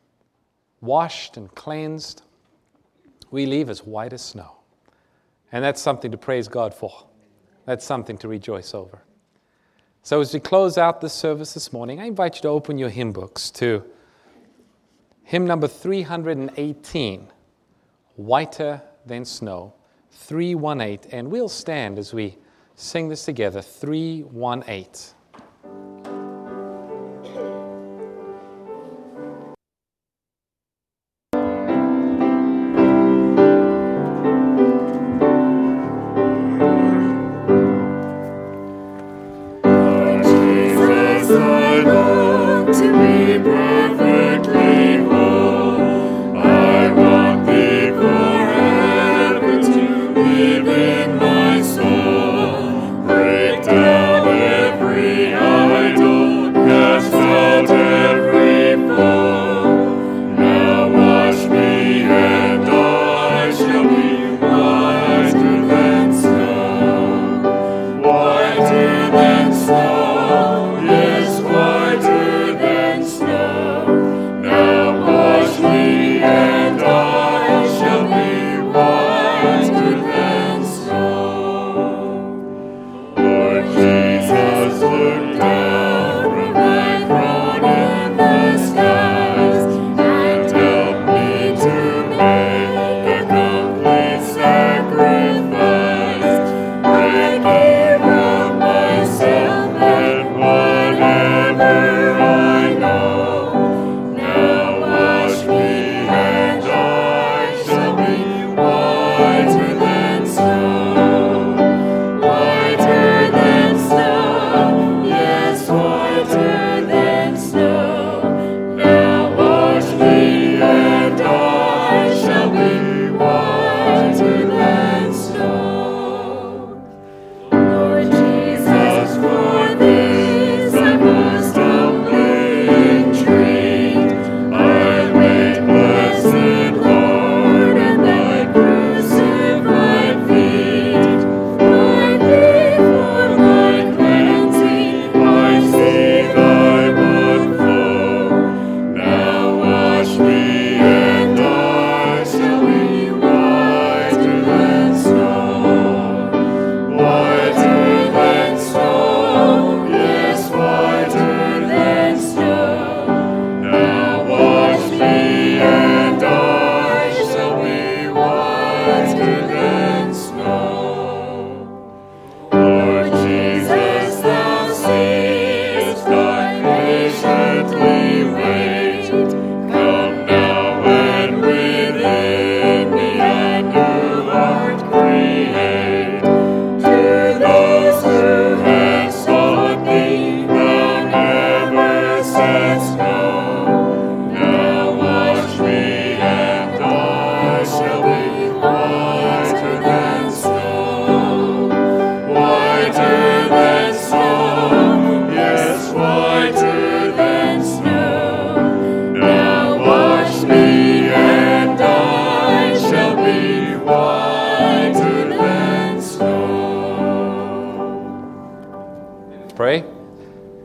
washed and cleansed. We leave as white as snow. And that's something to praise God for. That's something to rejoice over. So as we close out this service this morning, I invite you to open your hymn books to hymn number 318, Whiter Than Snow, 318. And we'll stand as we sing this together, 318. Break down every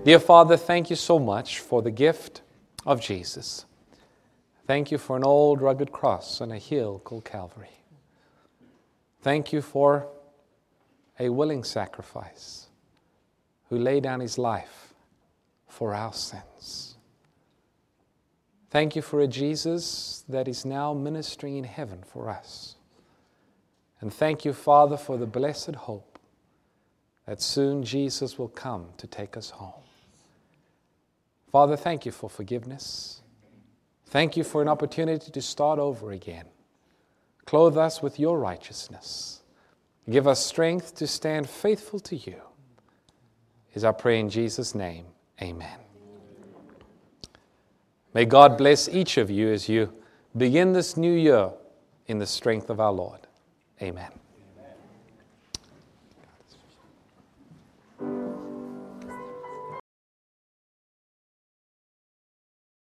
Dear Father, thank you so much for the gift of Jesus. Thank you for an old rugged cross on a hill called Calvary. Thank you for a willing sacrifice who laid down his life for our sins. Thank you for a Jesus that is now ministering in heaven for us. And thank you, Father, for the blessed hope that soon Jesus will come to take us home. Father, thank you for forgiveness. Thank you for an opportunity to start over again. Clothe us with your righteousness. Give us strength to stand faithful to you. Is our prayer in Jesus' name. Amen. May God bless each of you as you begin this new year in the strength of our Lord. Amen.